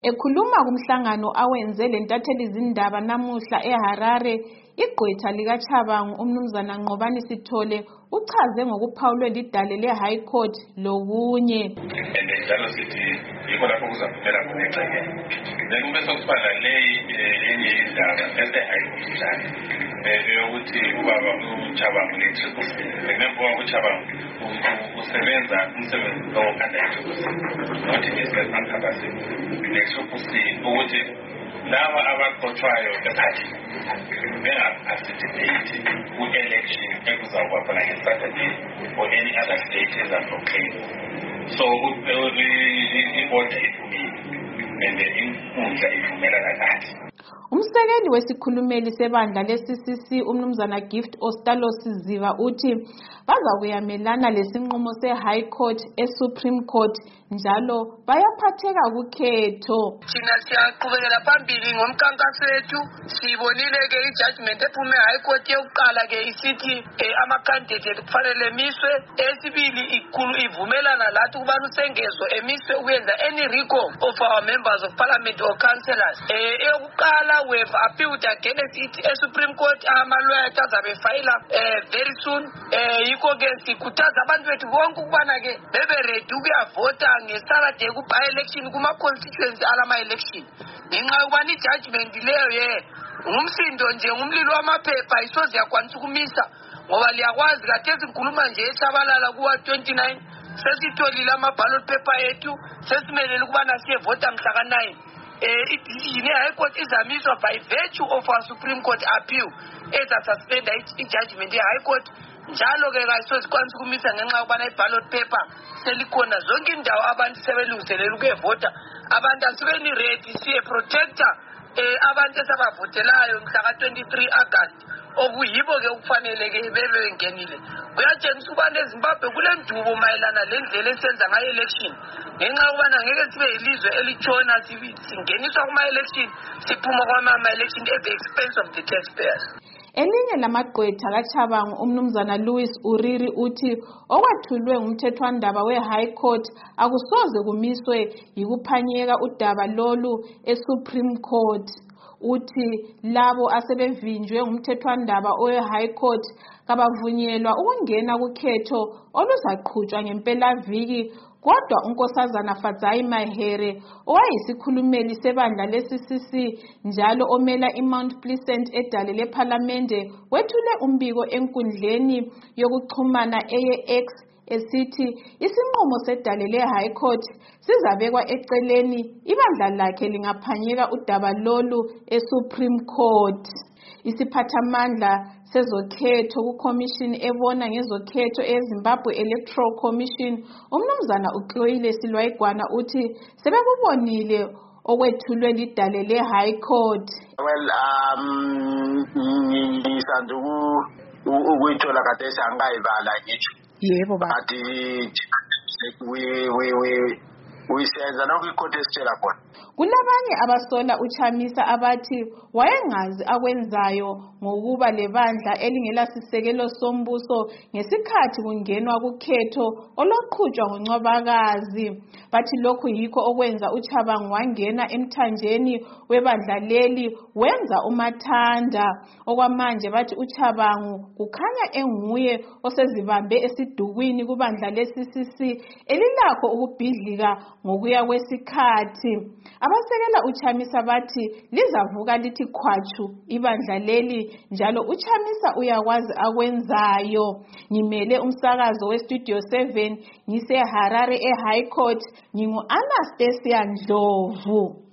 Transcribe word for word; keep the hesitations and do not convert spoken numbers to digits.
Ekhuluma kumhlangano awenze lentatheli izindaba namuhla eHarare, igqwetha likaChabangu umnumzana Nqobani Sithole uchaze ngokuphawulwe lidale leHigh Court lokunye. Njalo sithi yikho lapho kuzaphumela khona egceke. Bekube sokufana le enye indaba ese-High Court njalo. Eyokuthi ubaba uChabangu le-Triple C. Ngemva uChabangu usebenza umsebenzi onganda i-Triple C. Not business non-capacity. Le-Triple C ukuthi laba abaqothwayo ephathi benga-participate ku-election ekuzawuba khona ngeSaturday or any other state ezaproclaim. So i-order ivumile and inkundla ivumela kakade. Umsekeli wesikhulumeli sebandla le-C C C umnumzana Gift Ostalos Ziva uthi bazakuyamelana lesinqumo se-High Court e-Supreme Court njalo bayaphatheka kukhetho. Thina siyaqhubekela phambili ngomkhankaso wethu, sibonile ke i-judgment ephume High Court yokuqala ke isithi ama-candidate kufanele emiswe, esibili ivumelana lathi ukubana usengezo emiswe ukwenza any recall of our members of parliament or councillors. Eyokuqala we have appealed against it e-Supreme Court, ama-lawyer azabe fayila very soon. Yikho ke sikhuthaza abantu bethu bonke ukubana ke bebe ready ukuyavota ngeSaturday ku-by-election kuma-constituency alama-election. Ngenxa yokubana i-judgment leyo ye ngumsindo nje ngumlilo wamaphepha isoze yakwanisa ukumisa, ngoba liyakwazi khathesi ngikhuluma nje eShabalala kuwa twenty-nine sesitholile ama-ballot paper ethu, sesimelele ukubana siyevota mhla ka-nine. I-decision ye-High Court izamiswa by virtue of our Supreme Court appeal ezasuspenda i-judgment ye-High Court. Njalo ke kayisozikwanisa ukumisa ngenxa yokubana i-ballot paper selikhona zonke indawo abantu sebelungiselela ukuyevota. Abantu asibeni ready siye protector abantu esabavotelayo mhla ka-twenty-three August okuyibo ke ukufanele ke bebe bengenile. Kuyatshengisa ukubana eZimbabwe kule ndubo mayelana lendlela esenza ngayo election, ngenxa yokubana ngeke sibe yilizwe elitshona singeniswa kuma-election siphuma kwama-election at the expense of the taxpayers. Elinye lamagqwetha kaChabangu umnumzana Louis Uriri uthi okwethulwe ngumthethwandaba we-High Court akusoze kumiswe yikuphanyeka udaba lolu e-Supreme Court. Uthi labo asebevinjwe ngumthethwandaba we-High Court kabavunyelwa ukungena kukhetho oluzaqhutshwa ngempelaviki. Kodwa unkosazana Fadzayi Mahere owayisikhulumeli sebandla le-C C C njalo omela i-Mount Pleasant edale lephalamende wethule umbiko enkundleni yokuxhumana eye-X esithi isinqumo sedale le-High Court sizabekwa eceleni ibandla lakhe lingaphanyeka udaba lolu e-Supreme Court. Isiphathamandla sezokhetho ku-Commission ebona ngezokhetho eZimbabwe Electoral Commission umnumzana uXoile Silwaigwana uthi sebekubonile okwethulwe lidale le-High Court. Well, um ngisanduku ukuyithola kade sangayibala ngitsho. Yebo ba. But we we we uyisenza nokuyikhothi esitshela khona. Kulabanye abasola uChamisa abathi wayengazi akwenzayo ngokuba lebandla elingelasisekelo sombuso ngesikhathi kungenwa kukhetho oloqhutshwa ngoNcwabakazi. Bathi lokhu yikho okwenza uChabangu wangena emthanjeni webandla leli wenza umathanda. Okwamanje bathi uChabangu kukhanya enguye osezibambe esidukwini kubandla le-C C C elilakho ukubhidlika ngokuya kwesikhathi. Abasekela uChamisa bathi lizavuka lithi khwatshu ibandla leli njalo uChamisa uyakwazi akwenzayo. Ngimele umsakazo we-Studio seven ngise Harare e-High Court, ngingu Anastasia Ndlovu.